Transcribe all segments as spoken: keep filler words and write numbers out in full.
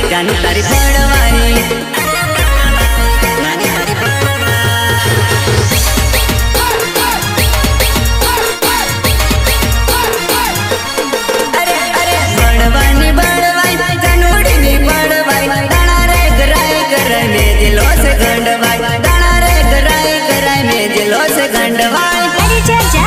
जानी तारी बड़वाई नानी तारी अरे अरे बड़वानी बड़वाई जानूड़ी नी बड़वाई दाना रे गराई गराई में दिलों से गंडवाई दाना रे गराई गराई में दिलों से गंडवाई अरे जा जा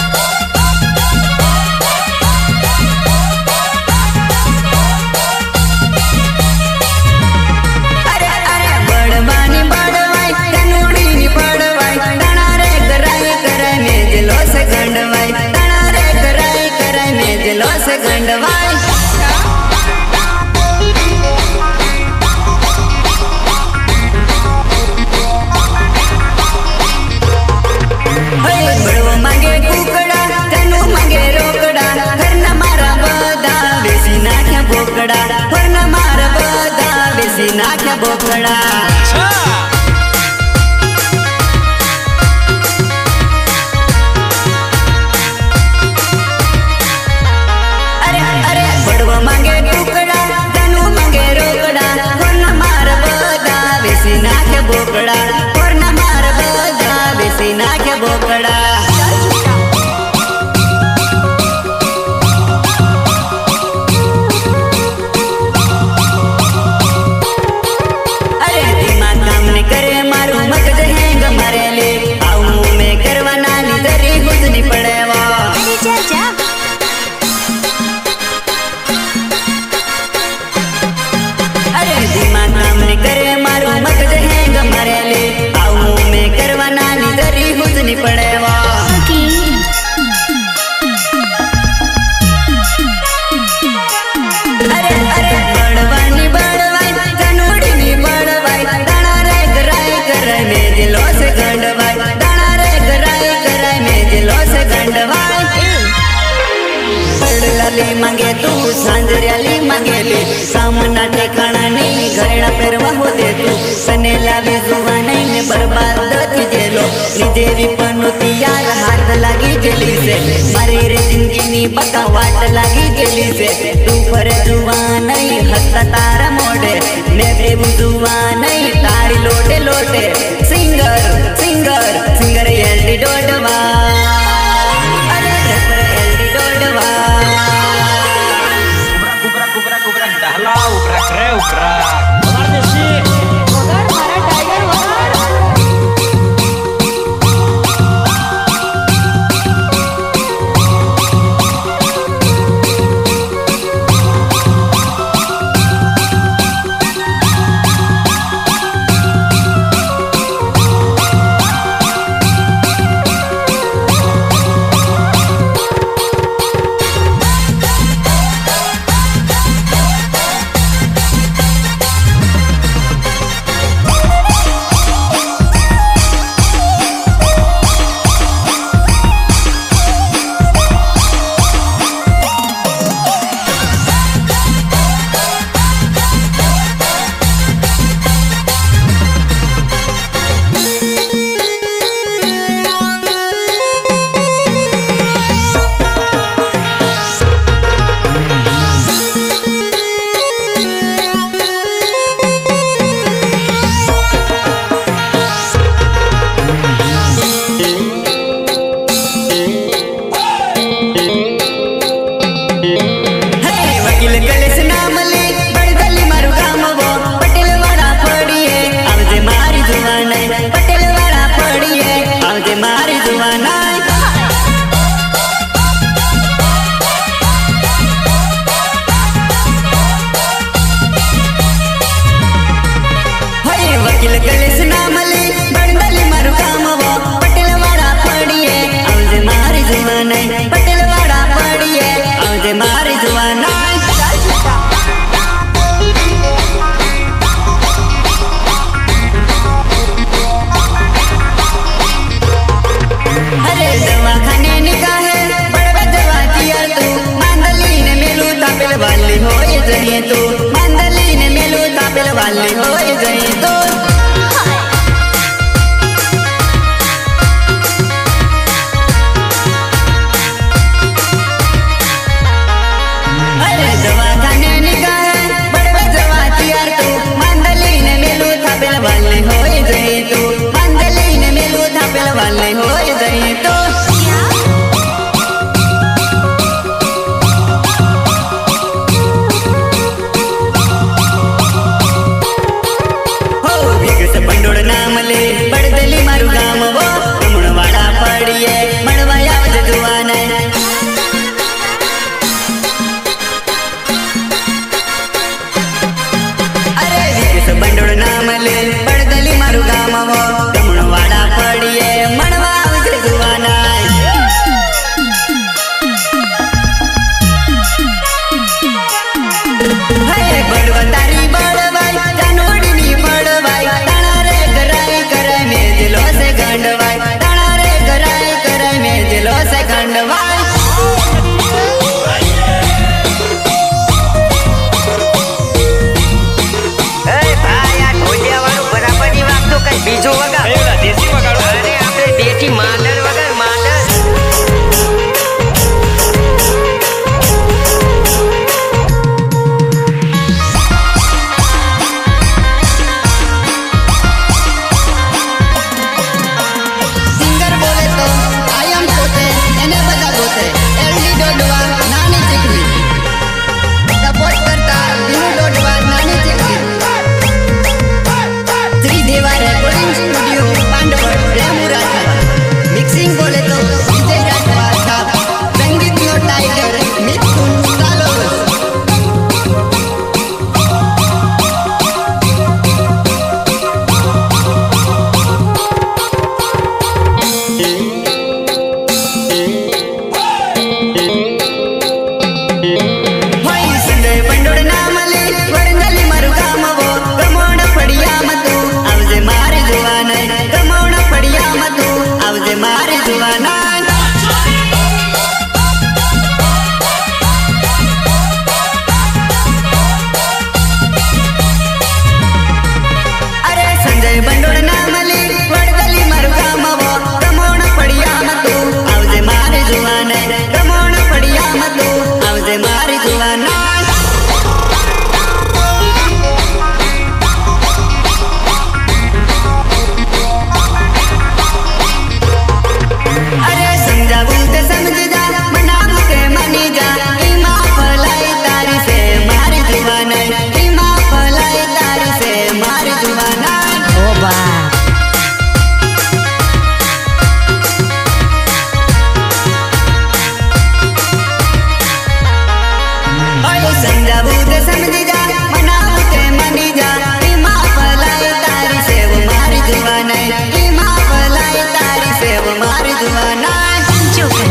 गंडवाई बड़ो मांगे कुकड़ा तेनू मांगे रोकड़ा घर न मारा बदा बेसी नाख्या बोकड़ा घर न मारा बदा बेसी नाख्या बोकड़ा बोकड़ा और न मार बदा बेसी नाख्या बोकड़ा अरे दिमाग काम नहीं करे मारू मगज हैंग मरेले आऊ मुंह में करवा नानी दरी गुजनी पड़ेवा अरे जा जा अरे दिमाग काम नहीं करे मारू मगज मरेले आऊ मुंह में करवा नानी दरी हुजनी पड़ेवा अरे अरे बड़वानी बड़वाई जानूड़ी नी बड़वाई दाना रे गराई गराई में दिलों से गंडवाई दाना रे गराई गराई में दिलों से गंडवाई लाली मांगे तू सांजरियाली मांगे ले सामना ठेकाना नहीं घरेड़ा पेरवा हो दे तू सने लावी जुआ नहीं ने बर्बाद थी जेलो निजेरी पनोती यार हाथ लगी जेली से मारी रे जिंदगी नी बका वाट लगी जेली से तू पर जुआ नहीं हंसता तारा मोड़े मैं बेबू जुआ नहीं तारी लोटे लोटे सिंगर सिंगर सिंगर एल्डी डोडवा अरे एल्डी डोडवा Dah ubrak re ubrak. Benar deh sih. वगर मारा टाइगर वगर મેલે બળદલી મારું ગામ આવો ગમણવાડા પડીએ મણવા આવજે જુવાના હે બળવતારી બળવાઈ જાનોડીની બળવાઈ તાણા રે કરાઈ કરાઈ મેજલો સે ગંડવાઈ તાણા રે કરાઈ કરાઈ મેજલો સે ગંડવાઈ બીજો વગર એલા દેશી વગાડો અરે આપણે દેશી માંડર વગર માંડર સિંગર બોલે તો આઈ એમ પોતે એને બધા ગોતે એલડી ડોડવા નાની ચીકણી સપોર્ટ કરતા બીનું ડોડવા નાની ચીકણી Shri Deva recording studio Pandvad Remu Rathwa mixing બોલે તો વિજય રાઠવા સાબ સંગીતનો ટાઈગર મિથુન સાલોવર હોય સંજય બંડોળ નામલે વરંગલી મારું ગામ આવો ગમોણ ફળિયામાં તું આવજે મારી જુવાનાઈ ગમોણ ફળિયામાં તું આવજે મારી જુવાનાઈ અરે સંજય બંડોળ નામલે વરંગલી મારું ગામ આવો ગમોણ ફળિયામાં તું આવજે મારી જુવાનાઈ ગમોણ ફળિયામાં તું આવજે મારી જુવાનાઈ અરે સમજાવું તે સમજી જા મનાવું તે માની જા ઈમાં ફલાઈ તારી સે મારી જુવાનાઈ ઈમાં ફલાઈ તારી સે મારી જુવાનાઈ ઓ બા અરે સમજાવું તે સમજી જા મનાવું તે માની જા ઈમાં ફલાઈ તારી સે મારી જુવાનાઈ ઈમાં ફલાઈ તારી સે મારી જુવાનાઈ ચોકન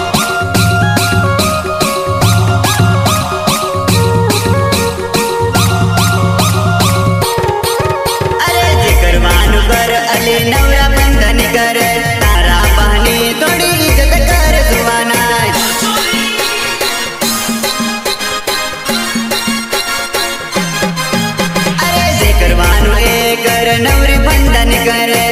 અરે જે કરવાનું કર અલે નવરા બંધન કર તારા બહાને થોડી ઇજ્જત કર જુવાનાઈ અરે જે કરવાનું એ કર નવરી બંધન કર